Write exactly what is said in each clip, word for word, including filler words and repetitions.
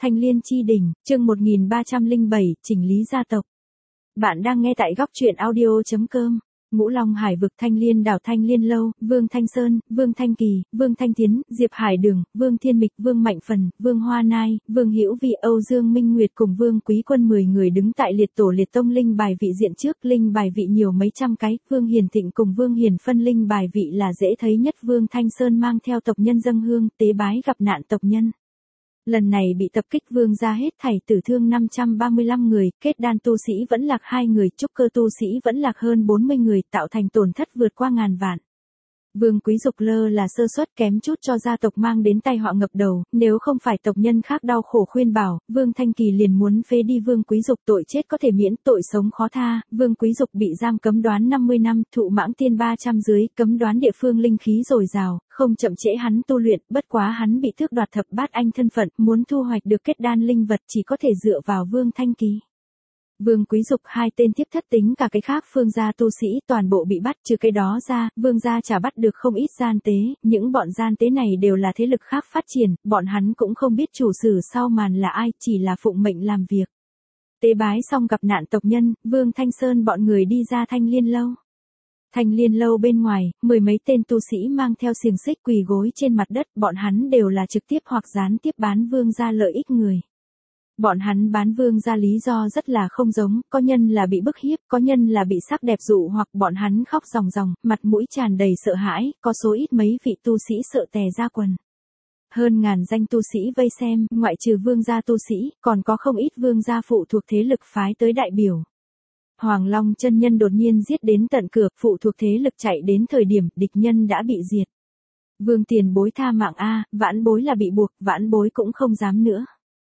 Thanh Liên chi đỉnh, chương một nghìn ba trăm lẻ bảy, chỉnh lý gia tộc. Bạn đang nghe tại góc truyện audio chấm com. Ngũ Long Hải vực, Thanh Liên đảo, Thanh Liên lâu, Vương Thanh Sơn, Vương Thanh Kỳ, Vương Thanh Tiến, Diệp Hải Đường, Vương Thiên Mịch, Vương Mạnh Phần, Vương Hoa Nai, Vương Hữu Vi, Âu Dương Minh Nguyệt cùng Vương Quý Quân mười người đứng tại liệt tổ liệt tông linh bài vị diện trước, linh bài vị nhiều mấy trăm cái, Vương Hiền Thịnh cùng Vương Hiền Phân linh bài vị là dễ thấy nhất. Vương Thanh Sơn mang theo tộc nhân dâng hương, tế bái gặp nạn tộc nhân. Lần này bị tập kích Vương gia hết thảy tử thương năm trăm ba mươi lăm người, kết đan tu sĩ vẫn lạc hai người, trúc cơ tu sĩ vẫn lạc hơn bốn mươi người, tạo thành tổn thất vượt qua ngàn vạn. Vương Quý Dục lơ là sơ suất kém chút cho gia tộc mang đến tai họa ngập đầu, nếu không phải tộc nhân khác đau khổ khuyên bảo, Vương Thanh Kỳ liền muốn phế đi Vương Quý Dục, tội chết có thể miễn, tội sống khó tha. Vương Quý Dục bị giam cấm đoán năm mươi năm, thụ mãng tiên ba trăm dưới, cấm đoán địa phương linh khí dồi dào, không chậm trễ hắn tu luyện, bất quá hắn bị tước đoạt thập bát anh thân phận, muốn thu hoạch được kết đan linh vật chỉ có thể dựa vào Vương Thanh Kỳ. Vương Quý Dục hai tên tiếp thất tính cả cái khác phương gia tu sĩ toàn bộ bị bắt, trừ cái đó ra, Vương gia chả bắt được không ít gian tế, những bọn gian tế này đều là thế lực khác phát triển, bọn hắn cũng không biết chủ sử sau màn là ai, chỉ là phụng mệnh làm việc. Tế bái xong gặp nạn tộc nhân, Vương Thanh Sơn bọn người đi ra Thanh Liên lâu. Thanh Liên lâu bên ngoài, mười mấy tên tu sĩ mang theo xiềng xích quỳ gối trên mặt đất, bọn hắn đều là trực tiếp hoặc gián tiếp bán Vương gia lợi ích người. Bọn hắn bán Vương gia lý do rất là không giống, có nhân là bị bức hiếp, có nhân là bị sắc đẹp dụ hoặc bọn hắn khóc ròng ròng, mặt mũi tràn đầy sợ hãi, có số ít mấy vị tu sĩ sợ tè ra quần. Hơn ngàn danh tu sĩ vây xem, ngoại trừ Vương gia tu sĩ, còn có không ít Vương gia phụ thuộc thế lực phái tới đại biểu. Hoàng Long chân nhân đột nhiên giết đến tận cửa, phụ thuộc thế lực chạy đến thời điểm địch nhân đã bị diệt. Vương tiền bối tha mạng a, vãn bối là bị buộc, vãn bối cũng không dám nữa.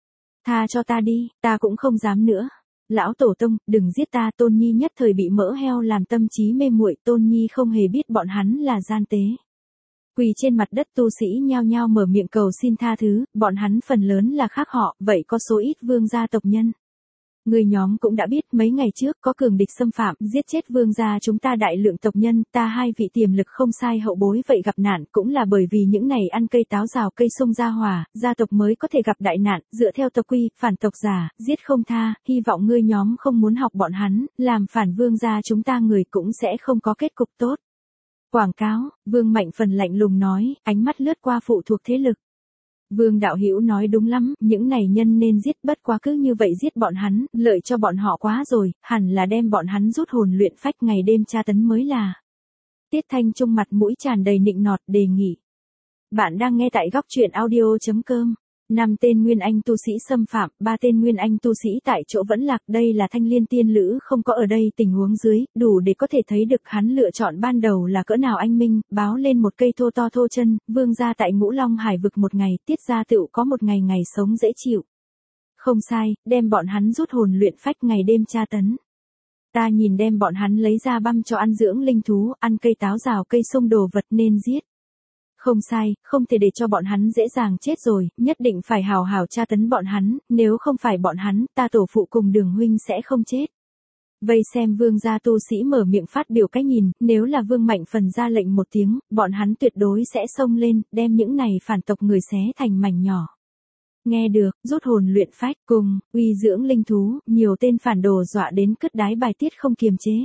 Tha cho ta đi, ta cũng không dám nữa. Lão tổ tông, đừng giết ta, Tôn Nhi nhất thời bị mỡ heo làm tâm trí mê muội, Tôn Nhi không hề biết bọn hắn là gian tế. Quỳ trên mặt đất tu sĩ nhao nhao mở miệng cầu xin tha thứ, bọn hắn phần lớn là khác họ, vậy có số ít Vương gia tộc nhân. Người nhóm cũng đã biết mấy ngày trước có cường địch xâm phạm, giết chết Vương gia chúng ta đại lượng tộc nhân, ta hai vị tiềm lực không sai hậu bối vậy gặp nạn, cũng là bởi vì những này ăn cây táo rào cây sung ra hòa, gia tộc mới có thể gặp đại nạn, dựa theo tộc quy, phản tộc giả, giết không tha, hy vọng ngươi nhóm không muốn học bọn hắn, làm phản Vương gia chúng ta người cũng sẽ không có kết cục tốt. Quảng cáo, Vương Mạnh Phần lạnh lùng nói, ánh mắt lướt qua phụ thuộc thế lực. Vương đạo hữu nói đúng lắm, những này nhân nên giết, bất quá cứ như vậy giết bọn hắn, lợi cho bọn họ quá rồi, hẳn là đem bọn hắn rút hồn luyện phách ngày đêm tra tấn mới là. Tiết Thanh Trung mặt mũi tràn đầy nịnh nọt đề nghị. Bạn đang nghe tại góc truyện audio chấm com. Năm tên Nguyên Anh tu sĩ xâm phạm, ba tên Nguyên Anh tu sĩ tại chỗ vẫn lạc, đây là Thanh Liên tiên lữ không có ở đây tình huống dưới, đủ để có thể thấy được hắn lựa chọn ban đầu là cỡ nào anh minh, báo lên một cây thô to thô chân, Vương gia tại Ngũ Long Hải vực một ngày, Tiết gia tựu có một ngày ngày sống dễ chịu. Không sai, đem bọn hắn rút hồn luyện phách ngày đêm tra tấn. Ta nhìn đem bọn hắn lấy ra băm cho ăn dưỡng linh thú, ăn cây táo rào cây sung đồ vật nên giết. Không sai, không thể để cho bọn hắn dễ dàng chết rồi, nhất định phải hào hào tra tấn bọn hắn, nếu không phải bọn hắn, ta tổ phụ cùng Đường huynh sẽ không chết. Vây xem Vương gia tu sĩ mở miệng phát biểu cái nhìn, nếu là Vương Mạnh Phần ra lệnh một tiếng, bọn hắn tuyệt đối sẽ xông lên, đem những này phản tộc người xé thành mảnh nhỏ. Nghe được, rút hồn luyện phách cùng, uy dưỡng linh thú, nhiều tên phản đồ dọa đến cứt đái bài tiết không kiềm chế.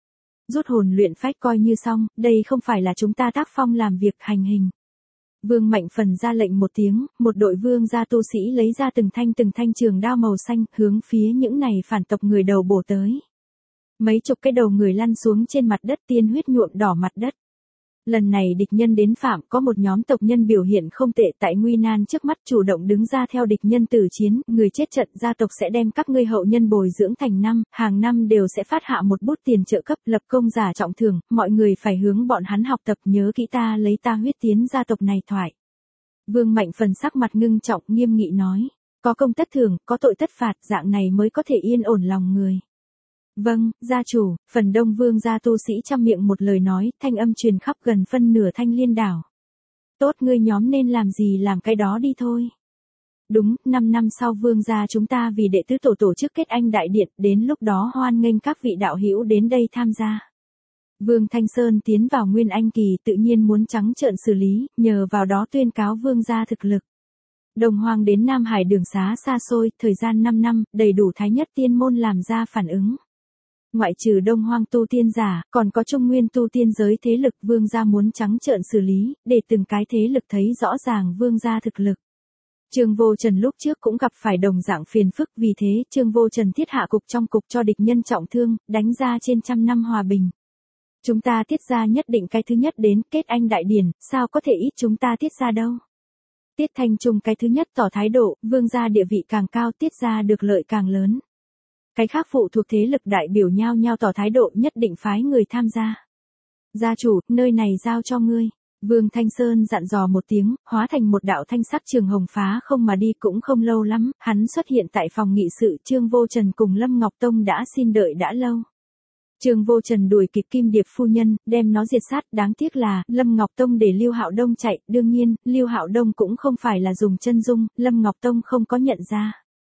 Rút hồn luyện phách coi như xong, đây không phải là chúng ta tác phong làm việc hành hình. Vương Mạnh Phần ra lệnh một tiếng, một đội vương gia tu sĩ lấy ra từng thanh từng thanh trường đao màu xanh, hướng phía những này phản tộc người đầu bổ tới. Mấy chục cái đầu người lăn xuống trên mặt đất, tiên huyết nhuộm đỏ mặt đất. Lần này địch nhân đến phạm, có một nhóm tộc nhân biểu hiện không tệ tại nguy nan trước mắt chủ động đứng ra theo địch nhân tử chiến, người chết trận gia tộc sẽ đem các ngươi hậu nhân bồi dưỡng thành năm, hàng năm đều sẽ phát hạ một bút tiền trợ cấp, lập công giả trọng thưởng, mọi người phải hướng bọn hắn học tập, nhớ kỹ ta lấy ta huyết tiến gia tộc này thoại. Vương Mạnh Phần sắc mặt ngưng trọng nghiêm nghị nói, có công tất thưởng, có tội tất phạt, dạng này mới có thể yên ổn lòng người. Vâng, gia chủ, phần đông Vương gia tu sĩ trăm miệng một lời nói, thanh âm truyền khắp gần phân nửa Thanh Liên đảo. Tốt, ngươi nhóm nên làm gì làm cái đó đi thôi. Đúng, năm năm sau Vương gia chúng ta vì đệ tứ tổ tổ chức kết anh đại điện, đến lúc đó hoan nghênh các vị đạo hữu đến đây tham gia. Vương Thanh Sơn tiến vào Nguyên Anh kỳ tự nhiên muốn trắng trợn xử lý, nhờ vào đó tuyên cáo Vương gia thực lực. Đông Hoang đến Nam Hải đường xá xa xôi, thời gian năm năm, đầy đủ Thái Nhất tiên môn làm ra phản ứng. Ngoại trừ Đông Hoang tu tiên giả, còn có Trung Nguyên tu tiên giới thế lực vương gia muốn trắng trợn xử lý, để từng cái thế lực thấy rõ ràng vương gia thực lực. Trương Vô Trần lúc trước cũng gặp phải đồng dạng phiền phức, vì thế Trương Vô Trần thiết hạ cục trong cục cho địch nhân trọng thương, đánh ra trên trăm năm hòa bình. Chúng ta tiết ra nhất định cái thứ nhất đến, kết anh đại điển, sao có thể ít chúng ta tiết ra đâu. Tiết Thanh Trung cái thứ nhất tỏ thái độ, vương gia địa vị càng cao tiết ra được lợi càng lớn. Cái khác phụ thuộc thế lực đại biểu nhau nhau tỏ thái độ nhất định phái người tham gia. Gia chủ, nơi này giao cho ngươi. Vương Thanh Sơn dặn dò một tiếng, hóa thành một đạo thanh sắc trường hồng phá không mà đi, cũng không lâu lắm, hắn xuất hiện tại phòng nghị sự. Trương Vô Trần cùng Lâm Ngọc Tông đã xin đợi đã lâu. Trương Vô Trần đuổi kịp Kim Điệp phu nhân, đem nó diệt sát, đáng tiếc là Lâm Ngọc Tông để Lưu Hạo Đông chạy, đương nhiên, Lưu Hạo Đông cũng không phải là dùng chân dung, Lâm Ngọc Tông không có nhận ra.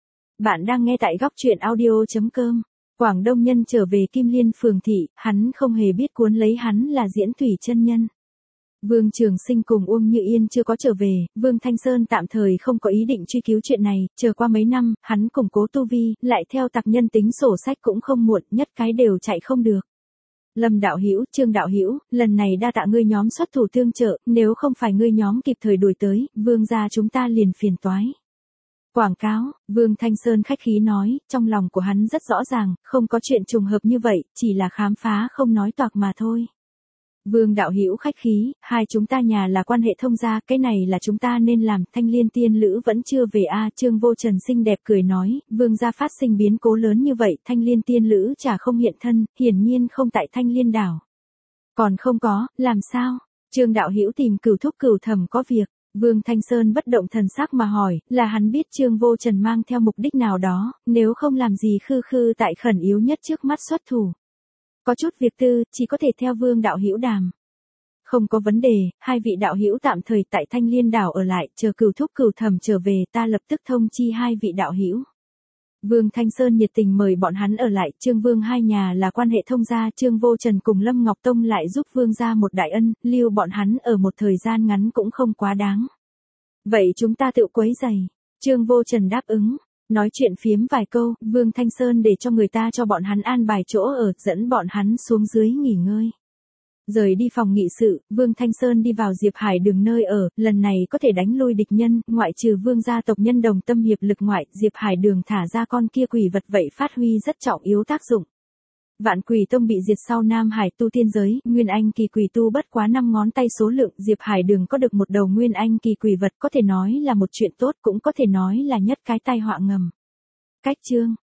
Bạn đang nghe tại góc truyện audio chấm com. Quảng Đông Nhân trở về Kim Liên phường thị, hắn không hề biết cuốn lấy hắn là Diễn Thủy chân nhân. Vương Trường Sinh cùng Uông Như Yên chưa có trở về, Vương Thanh Sơn tạm thời không có ý định truy cứu chuyện này, chờ qua mấy năm, hắn củng cố tu vi, lại theo tặc nhân tính sổ sách cũng không muộn, nhất cái đều chạy không được. Lâm đạo hữu, Trương đạo hữu, lần này đa tạ ngươi nhóm xuất thủ tương trợ, nếu không phải ngươi nhóm kịp thời đuổi tới, vương gia chúng ta liền phiền toái. Quảng cáo, Vương Thanh Sơn khách khí nói, trong lòng của hắn rất rõ ràng, không có chuyện trùng hợp như vậy, chỉ là khám phá không nói toạc mà thôi. Vương đạo hữu khách khí, hai chúng ta nhà là quan hệ thông gia, cái này là chúng ta nên làm. Thanh Liên tiên lữ vẫn chưa về a. Trương Vô Trần xinh đẹp cười nói, vương gia phát sinh biến cố lớn như vậy, Thanh Liên tiên lữ chả không hiện thân, hiển nhiên không tại Thanh Liên đảo. Còn không có, làm sao? Trương đạo hữu tìm cửu thúc cửu thẩm có việc. Vương Thanh Sơn bất động thần sắc mà hỏi, là hắn biết Trương Vô Trần mang theo mục đích nào đó, nếu không làm gì khư khư tại khẩn yếu nhất trước mắt xuất thủ. Có chút việc tư, chỉ có thể theo Vương đạo hữu đàm. Không có vấn đề, hai vị đạo hữu tạm thời tại Thanh Liên đảo ở lại, chờ cửu thúc cửu thẩm trở về, ta lập tức thông chi hai vị đạo hữu. Vương Thanh Sơn nhiệt tình mời bọn hắn ở lại, Trương Vương hai nhà là quan hệ thông gia, Trương Vô Trần cùng Lâm Ngọc Tông lại giúp Vương gia một đại ân, lưu bọn hắn ở một thời gian ngắn cũng không quá đáng. Vậy chúng ta tự quấy giày. Trương Vô Trần đáp ứng. Nói chuyện phiếm vài câu, Vương Thanh Sơn để cho người ta cho bọn hắn an bài chỗ ở, dẫn bọn hắn xuống dưới nghỉ ngơi. Rời đi phòng nghị sự, Vương Thanh Sơn đi vào Diệp Hải Đường nơi ở, lần này có thể đánh lui địch nhân, ngoại trừ Vương gia tộc nhân đồng tâm hiệp lực ngoại, Diệp Hải Đường thả ra con kia quỷ vật vậy phát huy rất trọng yếu tác dụng. Vạn Quỷ Tông bị diệt sau Nam Hải tu tiên giới, Nguyên Anh kỳ quỷ tu bất quá năm ngón tay số lượng, Diệp Hải Đường có được một đầu Nguyên Anh kỳ quỷ vật có thể nói là một chuyện tốt, cũng có thể nói là nhất cái tai họa ngầm. Cách chương